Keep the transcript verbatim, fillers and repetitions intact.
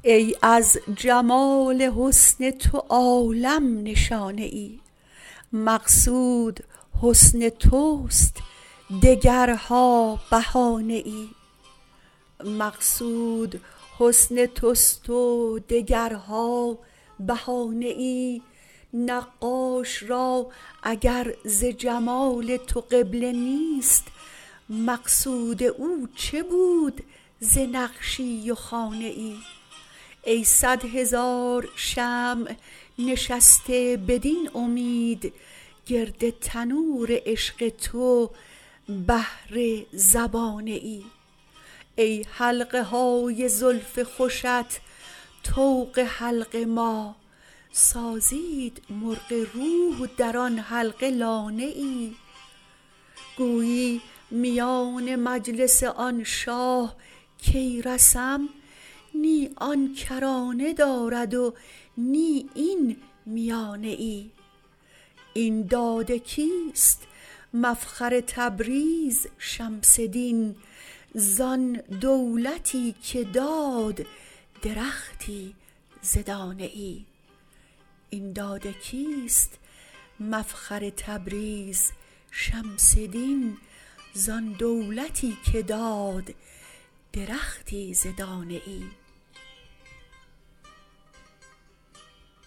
ای از جمال حسن تو عالم نشانه ای، مقصود حسن توست دگرها بهانه ای. مقصود حسن توست و دگرها بهانه ای، نقاش را اگر ز جمال تو قبله نیست، مقصود او چه بود ز نقشی و خانه ای. ای صد هزار شمع نشسته بدین امید، گرد تنور عشق تو بهر زبانه ای. ای حلقه های زلف خوشت طوق حلق ما، سازید مرغ روح در آن حلقه لانه ای. گویی میان مجلس آن شاه کی رسم، نی آن کرانه دارد و نی این میانه ای. این داد کیست مفخر تبریز شمس دین، زان دولتی که داد درختی ز دانه ای.